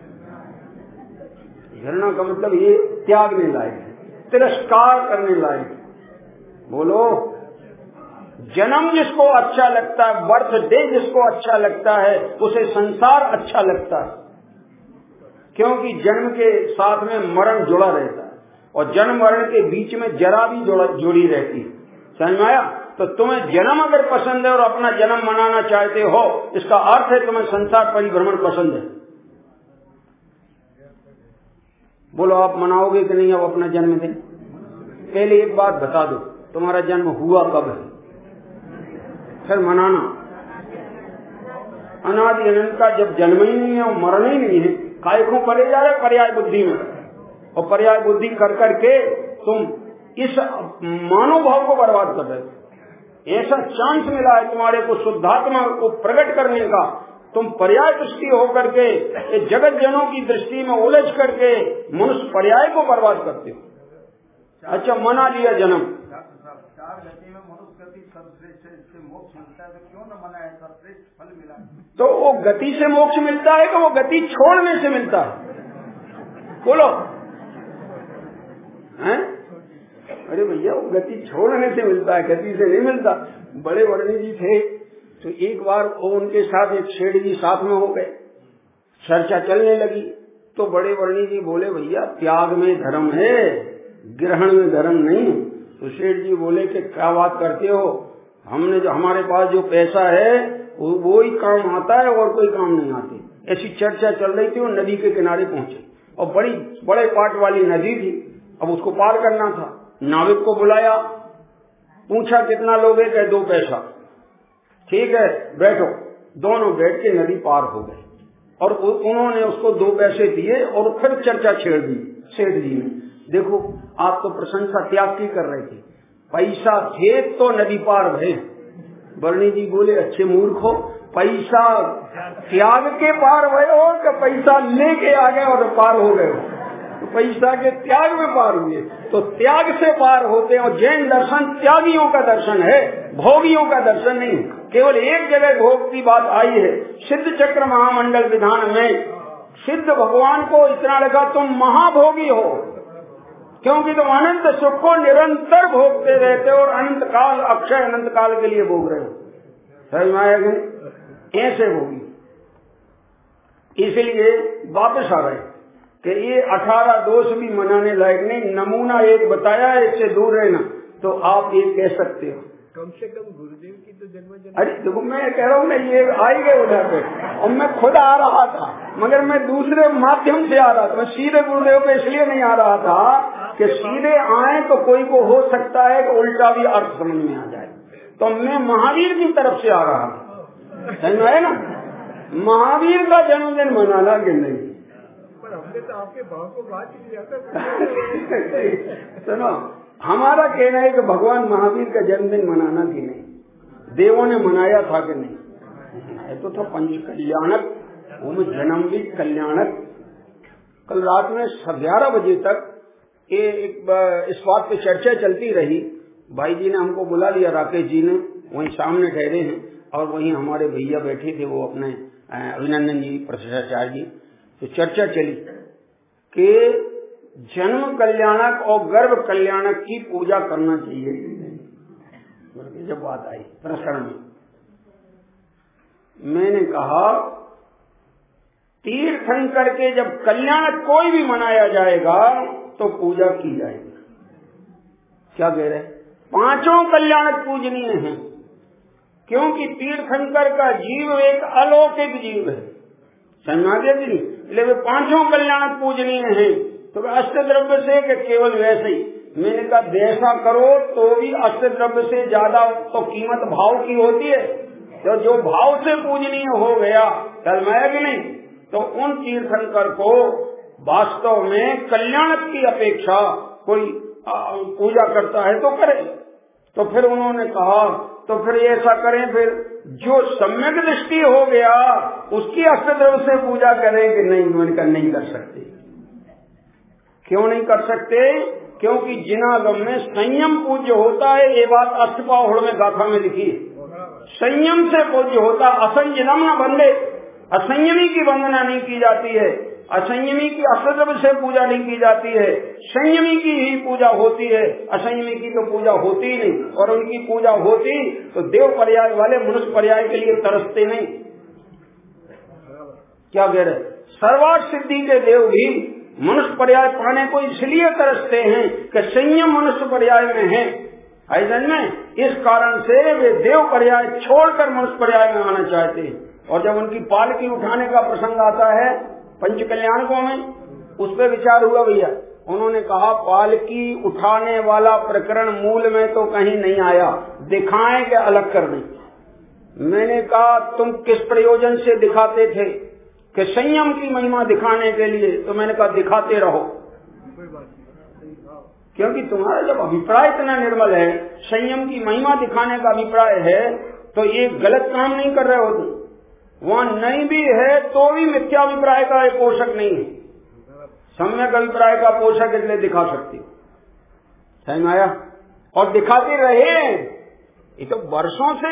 घृणा का मतलब ये त्यागने लायक है, तिरस्कार करने लायक है। बोलो, जन्म जिसको अच्छा लगता है, बर्थडे जिसको अच्छा लगता है, उसे संसार अच्छा लगता है, क्योंकि जन्म के साथ में मरण जुड़ा रहता है और जन्म मरण के बीच में जरा भी जुड़ी रहती है। समझ में आया? तो तुम्हें जन्म अगर पसंद है और अपना जन्म मनाना चाहते हो, इसका अर्थ है तुम्हें संसार परिभ्रमण पसंद है। बोलो, आप मनाओगे कि नहीं अब अपना जन्मदिन? पहले एक बात बता दो, तुम्हारा जन्म हुआ कब है, फिर मनाना। अनादि अनंत का जब जन्म ही नहीं है और मरण ही नहीं है, काय को पड़े जा रहे पर्याय बुद्धि में, और पर्याय बुद्धि कर करके तुम इस मानव भाव को बर्बाद कर रहे हो। ऐसा चांस मिला है तुम्हारे को शुद्धात्मा को प्रकट करने का, तुम पर्याय दृष्टि होकर के जगत जनों की दृष्टि में उलझ करके मनुष्य पर्याय को बर्बाद करते हो। अच्छा, मना लिया जन्म, चार गति में मनुष्य गति सर्वश्रेष्ठ है, इससे मोक्ष मिलता है, तो क्यों न मनाए, सर्वश्रेष्ठ फल मिला। तो वो गति से मोक्ष मिलता है कि वो गति छोड़ने से मिलता है? बोलो, हैं? अरे भैया, वो गति छोड़ने से मिलता है, गति से नहीं मिलता। बड़े वर्णी जी थे, तो एक बार वो उनके साथ एक शेठ जी साथ में हो गए, चर्चा चलने लगी। तो बड़े वर्णी जी बोले, भैया त्याग में धर्म है, ग्रहण में धर्म नहीं। तो शेठ जी बोले कि क्या बात करते हो, हमने जो हमारे पास जो पैसा है वो, वो ही काम आता है और कोई काम नहीं आते। ऐसी चर्चा चल रही थी। वो नदी के किनारे पहुंचे और बड़ी बड़े पाट वाली नदी थी, अब उसको पार करना था। नाविक को बुलाया, पूछा कितना लोगे? कहे दो पैसा। ठीक है, बैठो। दोनों बैठ के नदी पार हो गए और उन्होंने उसको दो पैसे दिए और फिर चर्चा छेड़ दी सेठ जी ने। देखो, आप तो प्रशंसा त्याग की कर रहे थे, पैसा थे तो नदी पार भये। वर्णी जी बोले, अच्छे मूर्ख हो, पैसा त्याग के पार भये हो कि पैसा लेके आ गए और पार हो गए? तो पैसा के त्याग में पार हुए, तो त्याग से पार होते हैं। और जैन दर्शन त्यागियों का दर्शन है, भोगियों का दर्शन नहीं। केवल एक जगह भोग की बात आई है, सिद्ध चक्र महामंडल विधान में सिद्ध भगवान को इतना लगा तुम महाभोगी हो, क्योंकि तुम अनंत सुख को निरंतर भोगते रहते हो और अनंत काल अक्षय अनंत काल के लिए भोग रहे हो। समझ में आया? ऐसे भोगी। इसलिए वापस आ रहे कि ये अठारह दोष भी मनाने लायक नहीं। नमूना एक बताया है, इससे दूर रहना। तो आप ये कह सकते हो कम से कम गुरुदेव की तो जन्म जन्म। अरे देखो, मैं कह रहा हूँ ना, ये आ ही गए उधर पे, और मैं खुद आ रहा था, मगर मैं दूसरे माध्यम से आ रहा था। मैं सीधे गुरुदेव पे इसलिए नहीं आ रहा था कि सीधे आए तो कोई को हो सकता है कि उल्टा भी अर्थ समझ में आ जाए। तो मैं महावीर की तरफ से आ रहा था, समझ में आया ना? महावीर का जन्मदिन मनाना कि नहीं? पहले तो आपके भाव को बात ही किया था। सुनो, हमारा कहना है कि भगवान महावीर का जन्मदिन मनाना कि नहीं, देवों ने मनाया था कि नहीं, तो था पंच कल्याणक, वो में जन्म भी कल्याणक। कल रात में ग्यारह बजे तक ये एक इस बात पे चर्चा चलती रही। भाई जी ने हमको बुला लिया, राकेश जी ने, वहीं सामने ठहरे हैं, और वहीं हमारे भैया बैठे थे, वो अपने अभिनंदन जी, प्रशिक्षाचार्य जी। तो चर्चा चली कि जन्म कल्याणक और गर्भ कल्याणक की पूजा करना चाहिए। जब बात आई प्रकरण में, मैंने कहा तीर्थंकर के जब कल्याणक कोई भी मनाया जाएगा तो पूजा की जाएगी। क्या कह रहे? पांचों कल्याणक पूजनीय हैं, क्योंकि तीर्थंकर का जीव एक अलौकिक जीव है। समझे जी? इसलिए वे पांचों कल्याणक पूजनीय हैं। तो अष्ट द्रव्य से कि केवल वैसे ही, मैंने कहा वैसा करो तो भी अष्ट द्रव्य से ज्यादा तो कीमत भाव की होती है। तो जो भाव से पूजनीय हो गया तलमय कि नहीं, तो उन तीर्थंकर को वास्तव में कल्याणक की अपेक्षा कोई पूजा करता है तो करे। तो फिर उन्होंने कहा तो फिर ऐसा करें, फिर जो सम्यक दृष्टि हो गया उसकी अष्टद्रव्य से पूजा करें कि नहीं? मैंने कहा नहीं कर सकते। क्यों नहीं कर सकते? क्योंकि जिनागम में संयम पूज्य होता है, ये बात अष्टपाहुड़ में गाथा में लिखी है। संयम से पूज्य होता, असंयम न बंदे, असंयमी की वंदना नहीं की जाती है, असंयमी की अष्टद्रव्य से पूजा नहीं की जाती है, संयमी की ही पूजा होती है, असंयमी की तो पूजा होती ही नहीं। और उनकी पूजा होती तो देव पर्याय वाले मनुष्य पर्याय के लिए तरसते नहीं। क्या कह रहे? सर्वार्थ सिद्धि के देव भी मनुष्य पर्याय पाने को इसलिए तरसते हैं कि संयम मनुष्य पर्याय में है। में इस कारण से वे देव पर्याय छोड़कर मनुष्य पर्याय में आना चाहते हैं। और जब उनकी पालकी उठाने का प्रसंग आता है पंच कल्याणकों में, उस पर विचार हुआ भैया। उन्होंने कहा पालकी उठाने वाला प्रकरण मूल में तो कहीं नहीं आया, दिखाएं कि अलग कर दें। मैंने कहा तुम किस प्रयोजन से दिखाते थे? कि संयम की महिमा दिखाने के लिए। तो मैंने कहा दिखाते रहो, क्योंकि तुम्हारा जब अभिप्राय इतना निर्मल है, संयम की महिमा दिखाने का अभिप्राय है, तो ये गलत काम नहीं कर रहे हो तुम। वहाँ नहीं भी है तो भी मिथ्या अभिप्राय का एक पोषक नहीं है, सम्यक अभिप्राय का पोषक इसलिए दिखा सकती हो। समझ में आया? और दिखाते रहे, ये तो वर्षों से,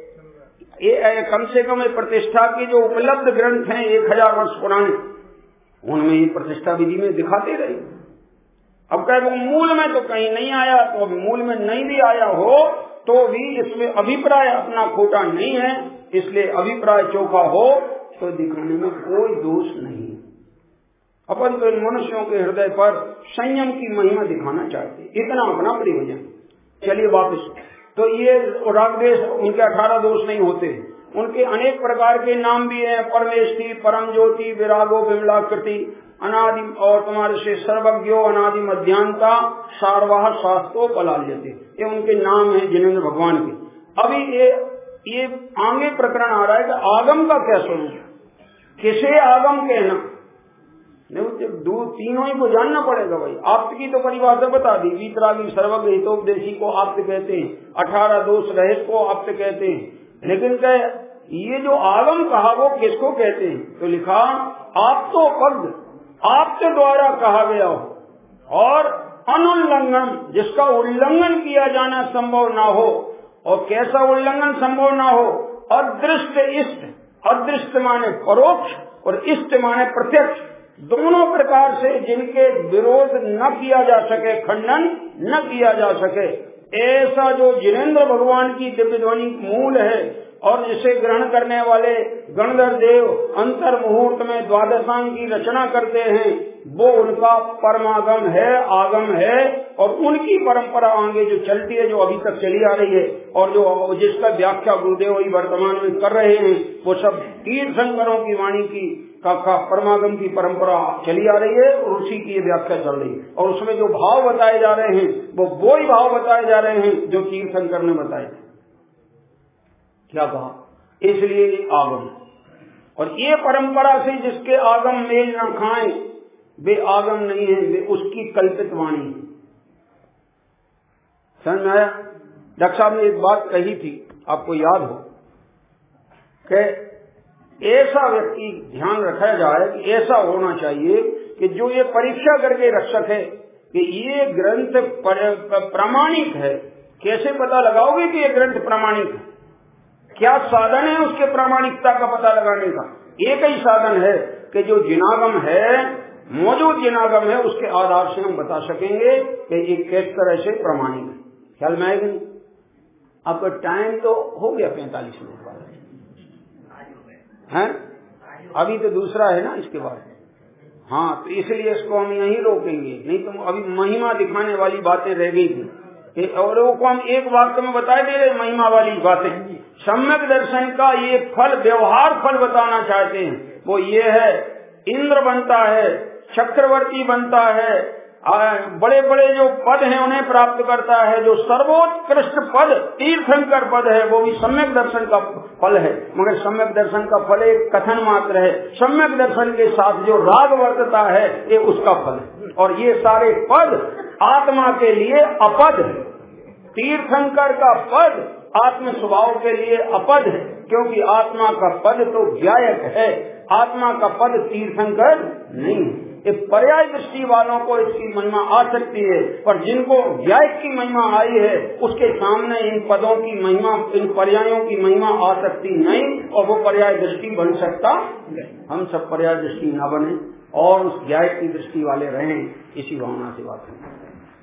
ये कम से कम प्रतिष्ठा के जो उपलब्ध ग्रंथ हैं एक हजार वर्ष पुराने, उनमें ये प्रतिष्ठा विधि में दिखाते रहे। अब कहे वो मूल में तो कहीं नहीं आया, तो अब मूल में नहीं भी आया हो तो भी इसमें अभिप्राय अपना खोटा नहीं है, इसलिए अभिप्राय चौका हो तो दिखाने में कोई दोष नहीं। अपन तो इन मनुष्यों के हृदय पर संयम की महिमा दिखाना चाहते, इतना अपना प्रयोजन। चलिए वापस। तो ये रागदेश, उनके अठारह दोष नहीं होते, उनके अनेक प्रकार के नाम भी हैं। परमेष्ठी, परम ज्योति, विरागो, विमलाकृति, अनादि और तुम्हारे से सर्वज्ञो, अनादि मध्यांता, सारवाह, शास्त्रो, पलाल्यते, ये उनके नाम हैं जिनेंद्र भगवान के। अभी ये ये आगे प्रकरण आ रहा है कि आगम का क्या स्वरूप, किसे आगम कहना? नहीं, दो तीनों ही को जानना पड़ेगा भाई। आप्त की तो परिभाषा बता दी, वीतरागी, सर्वज्ञ, हितोपदेशी को आप्त कहते हैं, अठारह दोष रहित को आप्त कहते हैं। लेकिन कह ये जो आगम कहा वो किसको कहते हैं? तो लिखा आप तो पद आपके द्वारा कहा गया हो, और अनुल्लंघन, जिसका उल्लंघन किया जाना संभव ना हो। और कैसा उल्लंघन संभव ना हो? अदृष्ट इष्ट, अदृष्ट माने परोक्ष और इष्ट माने प्रत्यक्ष, दोनों प्रकार से जिनके विरोध न किया जा सके, खंडन न किया जा सके, ऐसा जो जिनेंद्र भगवान की दिव्य ध्वनि मूल है, और जिसे ग्रहण करने वाले गणधर देव अंतर मुहूर्त में द्वादशांग की रचना करते हैं, वो उनका परमागम है, आगम है। और उनकी परंपरा आगे जो चलती है, जो अभी तक चली आ रही है, और जो जिसका व्याख्या गुरुदेव ही वर्तमान में कर रहे हैं, वो सब तीर्थंकरों की वाणी की का, का परमागम की परंपरा चली आ रही है, और उसी की व्याख्या चल रही है। और उसमें जो भाव बताए जा रहे हैं वो वो ही भाव बताए जा रहे हैं जो तीर्थंकर ने बताए। क्या कहा? इसलिए आगम, और ये परंपरा से जिसके आगम मेल न खाएं, वे आगम नहीं है, वे उसकी कल्पित वाणी है। समझ में आया? डॉक्टर साहब ने एक बात कही थी, आपको याद हो, कि ऐसा व्यक्ति ध्यान रखा जाए कि ऐसा होना चाहिए कि जो ये परीक्षा करके रख सके कि ये ग्रंथ प्रामाणिक है। कैसे पता लगाओगे कि ये ग्रंथ प्रामाणिक है? क्या साधन है उसके प्रामाणिकता का पता लगाने का? एक ही साधन है कि जो जिनागम है, मौजूद जिनागम है, उसके आधार से हम बता सकेंगे कि ये किस तरह से प्रामाणिक है। ख्याल में आएगी? आपका टाइम तो हो गया पैंतालीस मिनट वाला है, अभी तो दूसरा है ना इसके बाद। हाँ, तो इसलिए इसको हम यहीं रोकेंगे, नहीं तो अभी महिमा दिखाने वाली बातें रह गई थी और वो को हम एक वाक्य में बता दे रहे महिमा वाली बातें। सम्यक दर्शन का ये फल, व्यवहार फल बताना चाहते हैं, वो ये है, इंद्र बनता है, चक्रवर्ती बनता है, बड़े बड़े जो पद हैं उन्हें प्राप्त करता है। जो सर्वोत्कृष्ट पद तीर्थंकर पद है वो भी सम्यक दर्शन का फल है, मगर सम्यक दर्शन का फल एक कथन मात्र है। सम्यक दर्शन के साथ जो राग वर्तता है ये उसका फल है। और ये सारे पद आत्मा के लिए अपद है। तीर्थंकर का पद आत्म स्वभाव के लिए अपद है, क्योंकि आत्मा का पद तो व्यायक है, आत्मा का पद तीर्थंकर नहीं है। एक पर्याय दृष्टि वालों को इसकी महिमा आ सकती है, पर जिनको व्यायक की महिमा आई है उसके सामने इन पदों की महिमा, इन पर्यायों की महिमा आ सकती नहीं, और वो पर्याय दृष्टि बन सकता नहीं। हम सब पर्याय दृष्टि न बने और उस व्यायक की दृष्टि वाले रहें, इसी भावना से बात करें।